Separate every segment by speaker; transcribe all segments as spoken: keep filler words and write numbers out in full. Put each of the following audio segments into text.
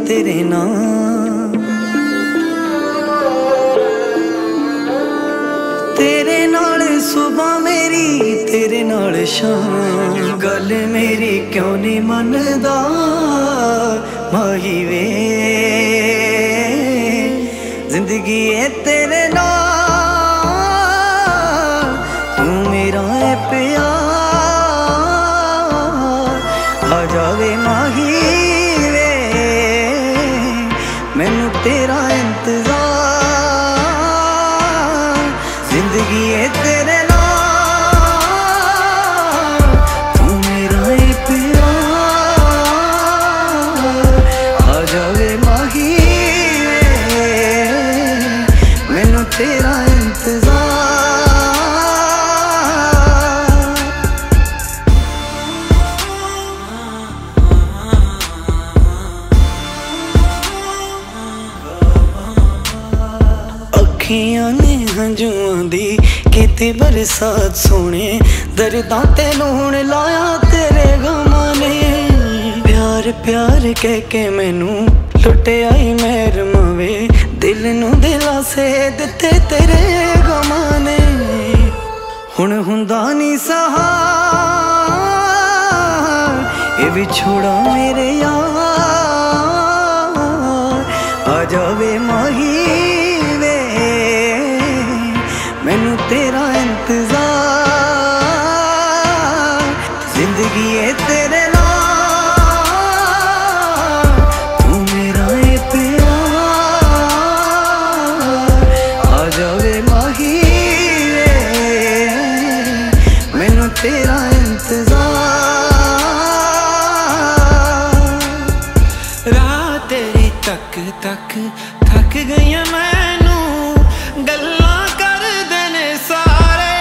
Speaker 1: तेरे नाम, तेरे नाल सुबह मेरी तेरे नाल शाम, गल मेरी क्यों नहीं मनदा माही वे, जिंदगी है तेरे नाल, तू मेरा है प्यार, आ जावे माही वे, मैनू तेरा इंतजार, जिंदगी है तेरे नाल, तू मेरा है प्यार, आ जावे माही वे, मैनू तेरा इंतजार। अखियां ने हंजुआं दी कीती बरसात सोने, दर्दां ते लूण लाया तेरे गमां ने, प्यार प्यार कह के मैनू लुटे आई मेहर मवे, दिल नू दिलासे दिते तेरे गमां ने, हुण हुंदा नी सहार ये विछोड़ा मेरे यार, आ जावे माही वे, मैनू तेरा इंतजार, जिंदगी है तेरे नाल, तू मेरा है प्यार, आ जावे माही वे, मैनू तेरा इंतजार।
Speaker 2: रात तेरी तक तक थक गई मैनू गल्लां कर देने सारे,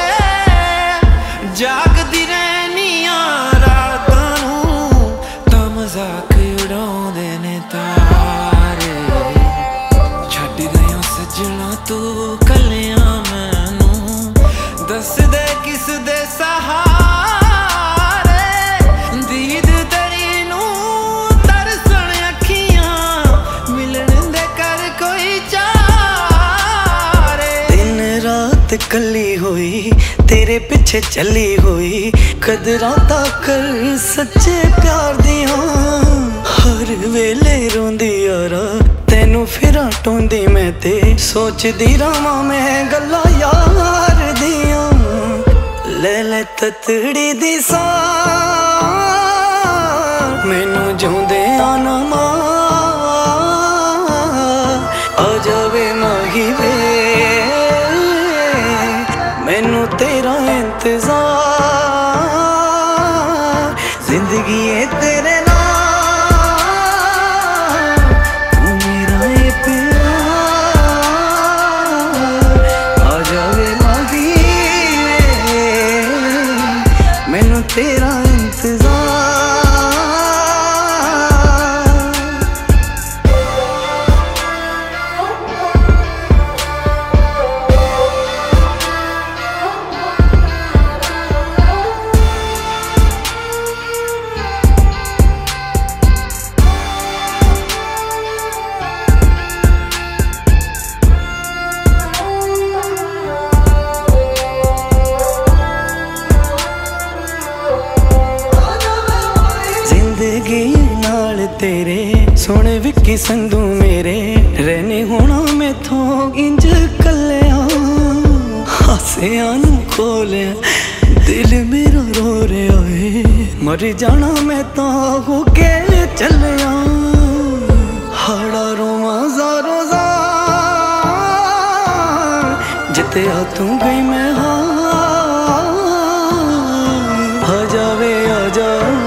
Speaker 2: जागदी रहनिया रातां नू तां मजाक उड़ाउंदे ने तारे, छड्ड गया सजना तू कलियां मैनू, दस दे किस दे सहारे, दीद तेरी नू तरसण अखियां मिलन दे कर कोई चारे,
Speaker 1: दिन रात कली होई तेरे पिछे चली होई, कदरां तां कर सच्चे प्यार दियां, हर वेले रोंदी यारा तैनू फिरां टोंदी मैं ते, सोचदी रहां मैं गल्लां यार दियां, ले ले ततड़ी दी सां मैनू जिउंदे आना मार, आ जावे माही वे, मैनू तेरा इंतजार, जिंदगी है तेरे नाल, तू मेरा है प्यार, आ जावे माही वे, मैनू तेरा इंतजार। जिंदगी नाल तेरे सोने विकी संधू मेरे, रहने होना मैथों इंज कलिया, हासियां नू खोलिया दिल मेरा रो रहा है, मर जाना मैं तां हो के चलिया, हाड़ा रोवां ज़ारो ज़ार, जित्या तू गई मैं हार, आ जावे आ जा